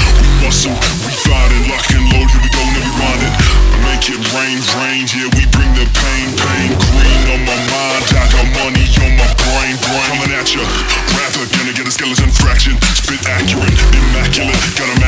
We muscle, we fight it, lock and load, here we go, now we run it. Make it rain, rain, yeah, we bring the pain, pain. Green on my mind, I got money on my brain, brain. Coming at ya, rapper, gonna get a skeleton fraction. Spit accurate, immaculate, gotta